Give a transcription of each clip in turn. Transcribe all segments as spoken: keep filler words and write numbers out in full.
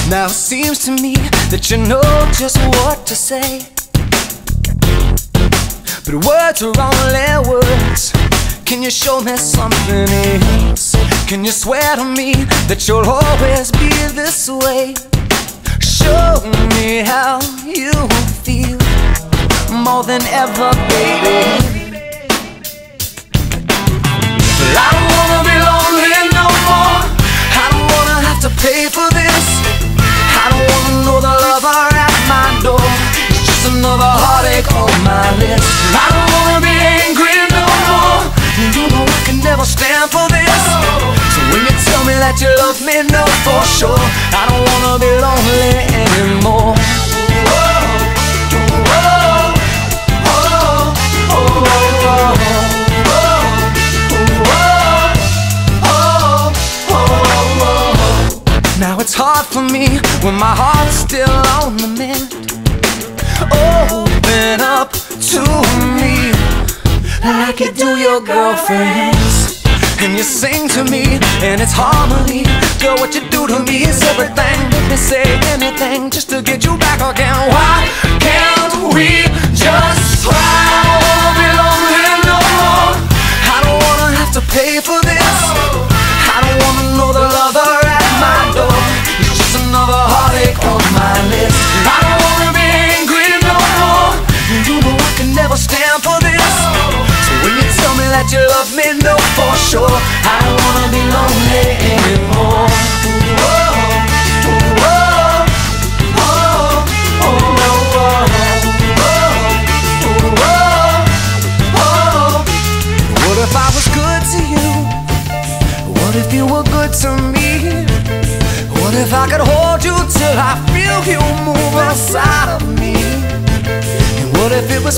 Now it seems to me that you know just what to say, but words are only words. Can you show me something else? Can you swear to me that you'll always be this way? Show me how you feel more than ever, baby. But I don't wanna be lonely no more. I don't wanna have to pay for this. I don't wanna know the lover at my door. It's just another heartache on my list. I don't wanna be angry no more. You know I can never stand for this. So when you tell me that you love me, know for sure I don't wanna be lonely anymore. Now it's hard for me when my heart's still on the mend. Open up to me like you do your girlfriends, and you sing to me and it's harmony. Girl, what you do to me is everything. Make me say anything just to get you back again. Why can't we just try? I don't wanna be lonely no more. I don't wanna have to pay for this. I don't wanna know the lover at my door. It's just another heartache on my list. I don't wanna be angry no more. You know I can never stand for this. So when you tell me that you love me, know for sure I don't wanna be lonely anymore. What if I was good to you? What if you were good to me? What if I could hold you till I feel you move inside of me? And what if it was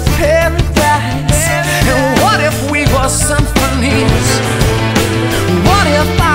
paradise? And what if we were symphonies? What if I